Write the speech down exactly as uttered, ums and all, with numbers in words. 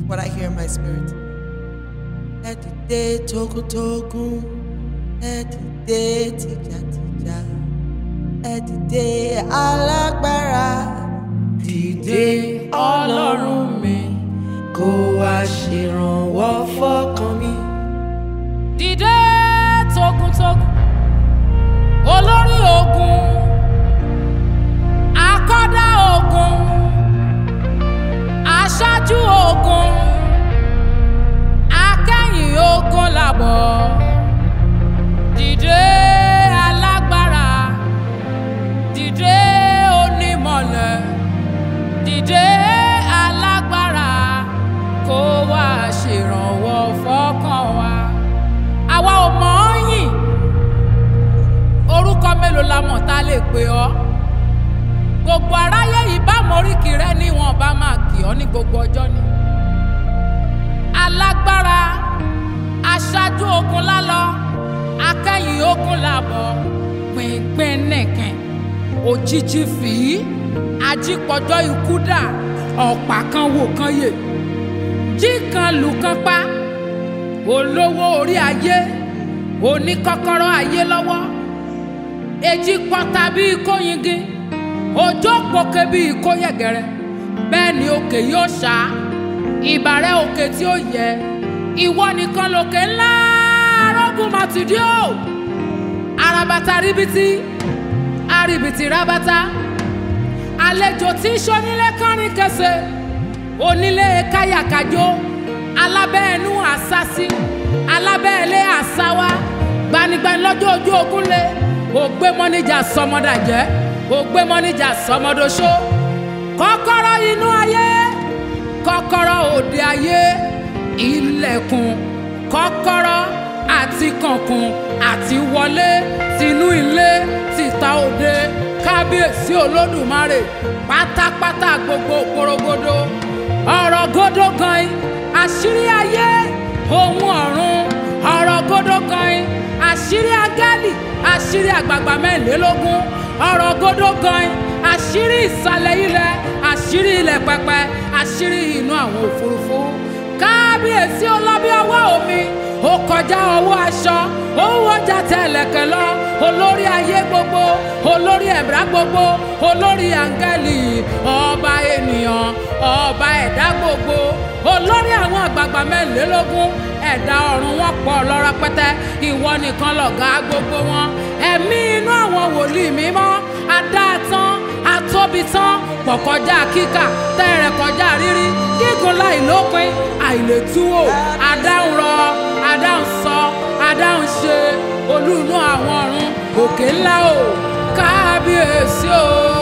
what I hear in my spirit. Ẹ dìde togun-togun, ẹ dìde tìjàtìjà, ẹ dìde alágbára. Dìde Ọlọ́run mi, kó wá ṣèrànwọ́ fọ́kàn mi. Dìde togun-togun, olórí ogun, akọ́dá ogun, aṣáájú ogun, akẹ́yìn ogun làbọ̀. Dìde alágbára, dìde onímọ̀lẹ̀, dìde alágbára, kó wá ṣèrànwọ́ fọ́kàn wa. Àwa ò mọ̀ ọ́ yìn, orúkọ mélòó la mọ̀ tá lè pè ọ́? Gbogbo aráyé yìí bá moríkì rẹ ní wọn bá máa kì ọ́ ní gbogbo ọjọ́ ni. Alágbára, aṣáájú ogun lálọ, akẹ́yìn ogun làbọ̀, pínpín nìkan, òjijì fìí, ajípọ̀jọ́ ikú dà, ọ̀pá kan wò kan yè, jí kan lù kan pa, olówó orí ayé, oníkọ́kọ́rọ́ ayé lọ́wọ́, èjì pọ́ta bíi kóyingin, òjò pòkè bíi kóyẹ̀gẹ̀rẹ̀, bẹ́ẹ̀ ni òkè yóò ṣá, ìbàrẹ̀ òkè tí ó yẹ, ìwọ nìkan lòkè ńlá arógùn màtìdí o, àràbàtà ríbitì, àríbitì rábàtà, àlejò tí ń ṣonílé kánrin kẹsẹ̀, onílé káyàkájó, alábẹ́ẹ̀nú àsásí, alábẹ́ẹ̀lé àsáwá, gbanigbani lọ́jọ́ ojú ogun lé, ògbé mọ́níjà sọmọdàjẹ́, ògbé mọ́níjà sọmọdọ́ṣó, kọ́kọ́rọ́ inú ayé, kọ́kọ́rọ́ òde ayé, ilẹ̀kùn, kọ́kọ́rọ́ àti kànkùn àti wọlé, tinú ilé, tìta òde, kábíyèsí olódùmarè, pátápátá gbogbo porogodo, ọ̀rọ̀ gódó gan-in, àṣírí ayé, ohun ọ̀run, ọ̀rọ̀ gódó gan-in, àṣírí agálì, àṣírí àgbààgbà mẹ́rìnlélógún, ọ̀rọ̀ gódó gan-in, àṣírí ìsàlẹ̀ ilẹ̀, àṣírí ilẹ̀ pẹpẹ, àṣírí inú àwọn òfurufú. Kábíyèsí ọlọ́bí ọwọ́ omi, ó kọjá ọwọ́ aṣọ, ó wọjà tẹ̀lẹ̀kẹ̀ lọ, olórí ayé gbogbo, olórí ẹ̀dá gbogbo, olórí áńgẹ́lì, ọba ènìyàn, ọba ẹ̀dá gbogbo, olórí àwọn àgbààgbà mẹ́rìnlélógún, ẹ̀dá ọ̀run wọn pọ̀ lọ́rọ̀ pẹ́tẹ́, ìwọ nìkan lọ̀gá gbogbo wọn. Ẹ̀mí inú àwọn wòlíì mímọ́, adáàtán, atóbitán, pọ̀ kọjá kíkà, tẹ́rẹ̀ kọjá rírí, gígùn láì lópin, àìlétúwò, adáhùn rọ, adáhùn sọ, adáhùn ṣe, olú inú àwọn ọ̀run, òkè ńlá o, kábíyèsí o.